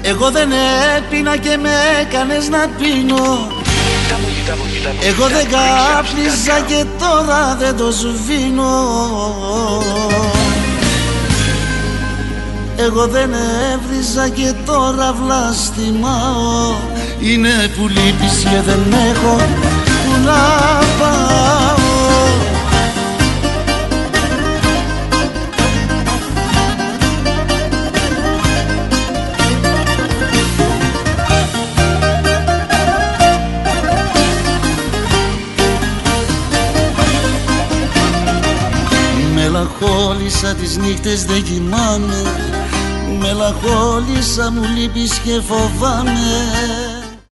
Εγώ δεν έπινα και με έκανες να πίνω. Εγώ δεν κάπνιζα και τώρα δεν το σβήνω. Εγώ δεν έβριζα και τώρα βλαστημάω. Είναι που λείπεις και δεν έχω που να πάω. Μελαγχόλησα τις νύχτες δεν κοιμάμαι. Μελαγχόλησα μου λείπεις και φοβάμαι.